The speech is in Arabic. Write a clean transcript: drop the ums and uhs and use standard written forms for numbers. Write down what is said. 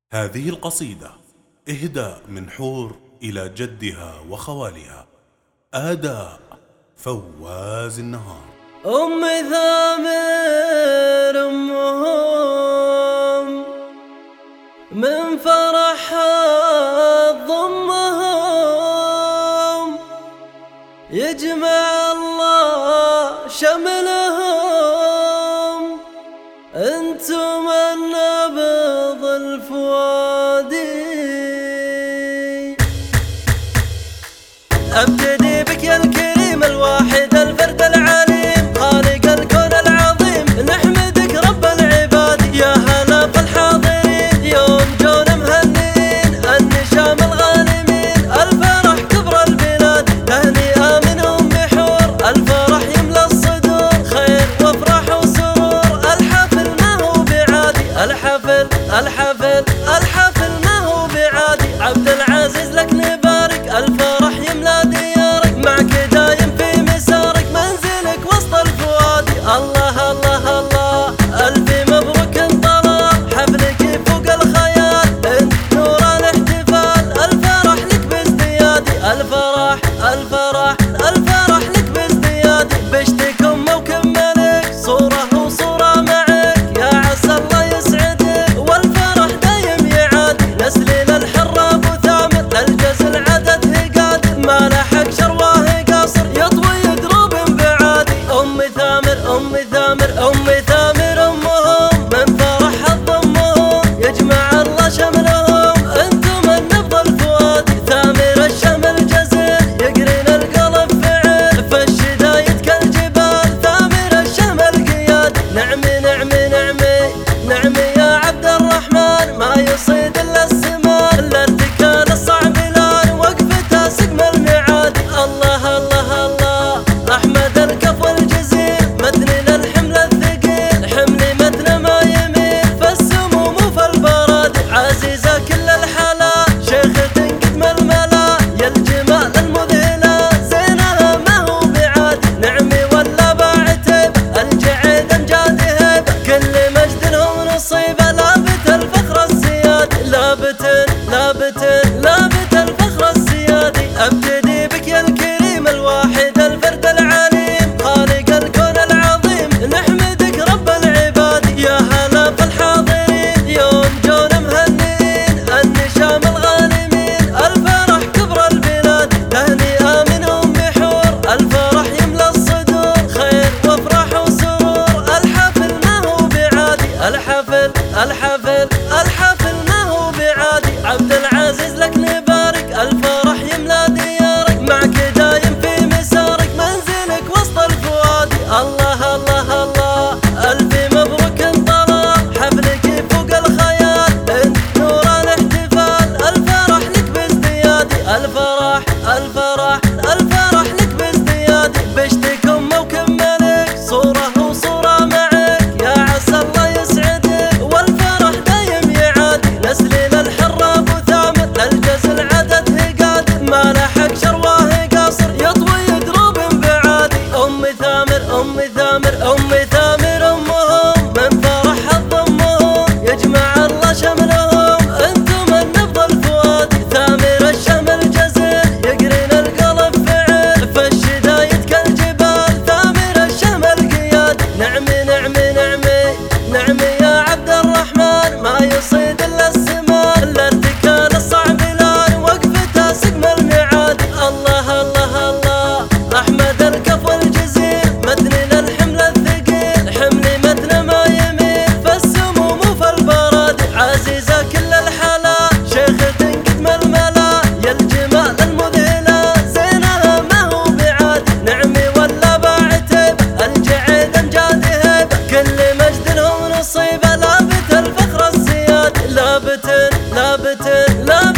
هذه القصيدة إهداء من حور إلى جدها وخوالها. أداء فواز النهار. أم ثامر أمهم من فرحها ضمهم، يجمع الله شملهم، انتم النبض الفؤادي. ابتدي بك يا الكريم الواحد الفرد العليم، خالق الكون العظيم، نحمدك رب العباد. يا هلا بالحاضرين يوم جونا مهنئين، النشام الغانمين، الفرح كبر البلاد، تهنئة من أم حور، الفرح يملى الصدور، خير وافرح وسرور، الحفل ما هو بعادي، الحفل ما هو بعادي. عبد العزيز لك نبارك، الفرح يملى ديارك، معك دايم في مسارك، منزلك وسط الفؤادي. الله الله الله ألف مبروك انطلق، حفلك فوق الخيال، انت نور الاحتفال، الفرح لك بازديادي، الفرح لك بازديادي. بشتكم وكملك صورة وصورة معك، يا عسى الله يسعدك والفرح دايم يعادي. نسلي للحر ابو ثامر، الجز العدد هقادر، ما لحق شرواه قاصر، يطوي دروب بعادي. أم ثامر أمهم من فرحها ضمهم، يجمع الله شملهم، انتم النبض الفؤادي. ثامر الشمل جزل يقرن القلب فعل، فالشدايد كالجبال، ثامر الشمل قيادي. نعمي يا عبد الرحمن، ما يصيد الا السمان، الارتكال الصعب الان وقفته سقم المعادي. الله الله الله احمد الكفو الجزيل، متن للحمل الثقيل، حملي متن ما يميل، فالسموم وفي البرادي. عزيزة كل الحلا شيخة قدم الملا، يا الجمال المذهلة زينها ما هو بعادي. نعمي ولا بعتب الجعيد امجاد هيبة، كل مجد هو نصيبه، لابت الفخر الزيادي، لابت الفخر الزيادي. ابتدي بك يا الكريم الواحد الفرد العليم، خالق الكون العظيم، نحمدك رب العباد. يا هلا بالحاضرين يوم جونا مهنئين، النشام الغانمين، الفرح كبر البلاد، تهنئة من أم حور، الفرح يملى الصدور، خير وافرح وسرور، الحفل ما هو بعادي، الحفل ما هو بعادي. عبد العزيز لك نبارك، الفرح يملى ديارك، معك دايم في مسارك، منزلك وسط الفؤادي. الله الله الله ألف مبروك انطلق، حفلك فوق الخيال، انت نور الاحتفال، الفرح لك بازديادي، الفرح لك بازديادي. بشتكم وكملك صورة وصورة معك، يا عسى الله يسعدك والفرح دايم يعادي. نسلي للحر ابو ثامر، الجز العدد هقادر، ما لحق شرواه قاصر، يطوي دروب بعادي. أم ثامر أمهم من فرحها ضمهم، يجمع الله شملهم، انتم النبض الفؤادي. ثامر الشمل جزل يقرن القلب فعل، فالشدايد كالجبال، ثامر الشمل قيادي. نعمي يا عبد الرحمن، ما يصيد الا السمان، الارتكال الصعب الان وقفته سقم المعادي. الله الله الله احمد الكفو الجزيل، متن للحمل الثقيل، حملي متن ما يميل، فالسموم وفي البرادي. عزيزة كل الحلا شيخة قدم الملا، يا الجمال المذهلة زينها ما هو بعادي. نعمي ولا بعتب الجعيد امجاد هيبة، كل مجد هو نصيبه، لابت الفخر الزيادي، لابت